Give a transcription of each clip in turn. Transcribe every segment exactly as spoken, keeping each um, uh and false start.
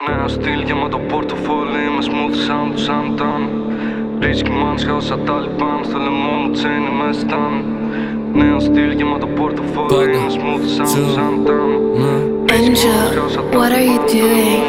Νέο στυλ γεμάτο πορτοφόλι με smooth sound του Σαντάν. Ρίσκι μάνσια όσα Ταλιμπάν, στο λαιμό μου τσένι με σταν. Νέο στυλ γεμάτο πορτοφόλι με smooth sound του Σαντάν. Angel, what are you doing?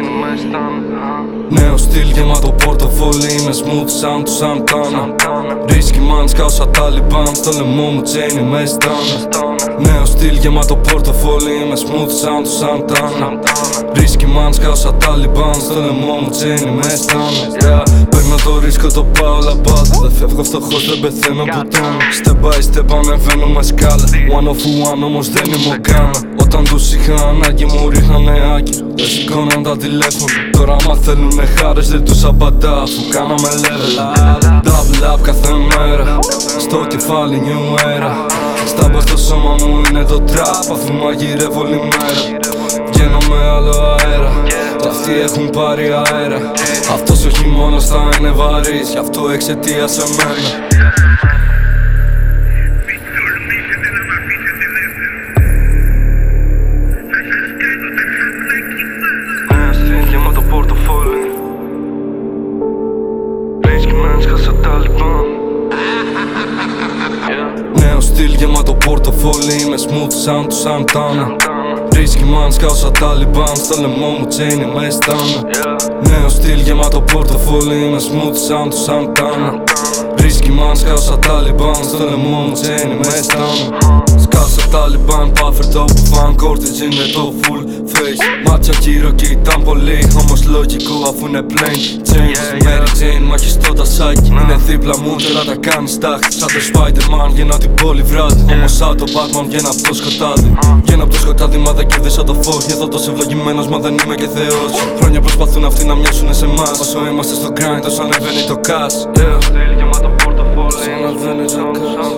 Νέο στυλ γεμάτο πορτοφόλι με smooth sound του Σαντάν. Ρίσκι μάνσια όσα Ταλιμπάν, στο λαιμό μου τσένι με σταν. Νέο στυλ γεμάτο πορτοφόλι με smooth sound του Σαντάν. Ρίσκι μάνσια όσα Ταλιμπάν, στο λαιμό μου τσένι με σταν. Παίρνω το ρίσκο, το πάω λαμπάδα. Δεν φεύγω φτωχός, δεν πεθαίνω πουτάνα. Step by step ανεβαίνουμε σκάλα. One of one όμως δεν είμαι ο Γκάνα. Όταν τους είχα ανάγκη μου ρίχνανε άκυρο. Δεν σηκώναν τα τηλέφωνα. Τώρα άμα θέλουνε χάρες δεν τους απαντά, αφού κάναμε level up. Double up κάθε μέρα. Στο κεφάλι new era. Στάμπα στο σώμα μου είναι το trap, αφού μαγειρεύω όλη μέρα. Βγαίνω με άλλο αέρα, κι αυτοί έχουν πάρει αέρα. Αυτός ο χειμώνας θα είναι βαρύς, γι' αυτό εξαιτίας σε μένα. Νέα στυλ γεμάτο πορτοφόλι. Ρίσκι μάνσια σαν Ταλιμπάν. Νέο στυλ γεμάτο πορτοφόλι με smooth sound του Σαντάνα. Ρίσκι μάνσια όσα Ταλιμπάν, στο λαιμό μου τσένι με στάνα. Νέο στυλ γεμάτο πορτοφόλι με smooth sound του Σαντάνα. Ρίσκι μάνσια όσα Ταλιμπάν, στο λαιμό μου τσένι με στάνα. Σκάσα Ταλιμπάν, πάφερ το που φαν, κόρτιτζ είναι το full face. Μάτια κύριο και ήταν πολύ, όμως λογικό αφού είναι plain change. Mary Jane, μάχη στο τασάκι, είναι δίπλα μου, τώρα τα κάνει στάχτη. Σαν το Spider-Man, βγαίνω την πόλη βράδυ. Όμως σαν το Batman, βγαίνω από το σκοτάδι. Βγαίνω από το σκοτάδι, μα δεν κερδίσω το φως. Νιώθω τόσο ευλογημένος, μα δεν είμαι και θεός. Χρόνια προσπαθούν αυτοί να μοιάσουνε σε εμάς. Όσο είμαστε στο grind, όσο ανεβαίνει το cash. Στυλ γεμάτο πορτοφόλι, ανεβαίνει το cash.